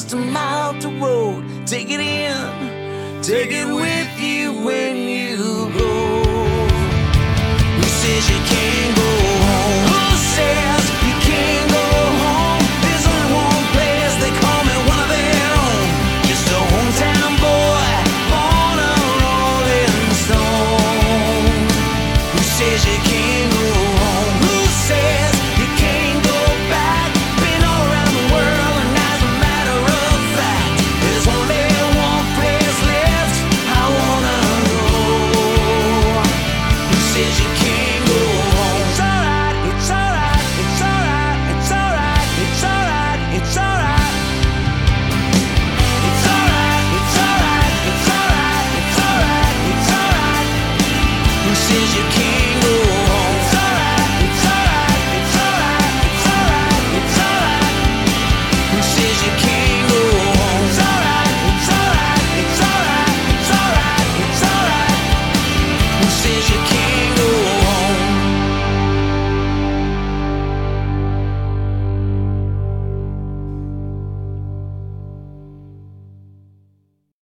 just a mile up the road. Take it in, take it with you when you go. Who says you can't go home? Who says you can't go home? There's only one place they call me one of their own. Just a hometown boy, born a rolling stone. Who says you can't